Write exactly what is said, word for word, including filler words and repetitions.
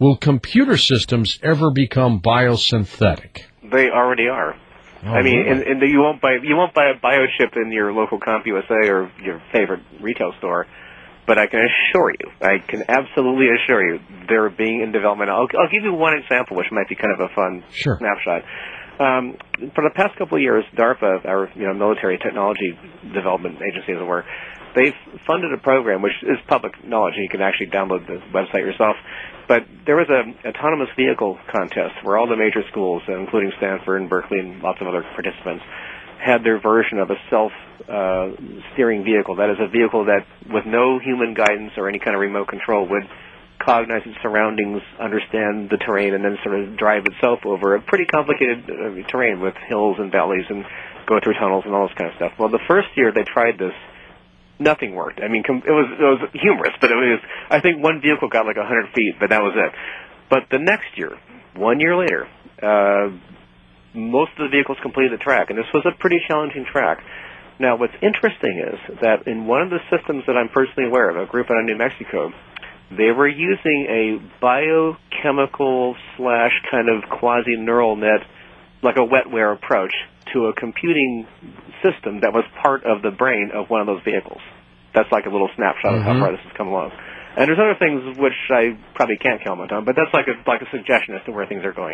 Will computer systems ever become biosynthetic? They already are. Oh, I mean, really? and, and you won't buy you won't buy a biochip in your local CompUSA or your favorite retail store, but I can assure you, I can absolutely assure you, they're being in development. I'll, I'll give you one example, which might be kind of a fun Sure. snapshot. Um, for the past couple of years, DARPA, our you know military technology development agency, as it were, they've funded a program which is public knowledge, and you can actually download the website yourself. But there was an autonomous vehicle contest where all the major schools, including Stanford and Berkeley and lots of other participants, had their version of a self-steering uh, vehicle. That is a vehicle that, with no human guidance or any kind of remote control, would cognize its surroundings, understand the terrain, and then sort of drive itself over a pretty complicated uh, terrain with hills and valleys and go through tunnels and all this kind of stuff. Well, the first year they tried this, nothing worked. I mean, it was it was humorous, but it was. I think one vehicle got like one hundred feet, but that was it. But the next year, one year later, uh, most of the vehicles completed the track, and this was a pretty challenging track. Now, what's interesting is that in one of the systems that I'm personally aware of, a group out of New Mexico, they were using a biochemical slash kind of quasi-neural net, like a wetware approach, to a computing system that was part of the brain of one of those vehicles. That's like a little snapshot of how far this has come along. And there's other things which I probably can't comment on, but that's like a, like a suggestion as to where things are going.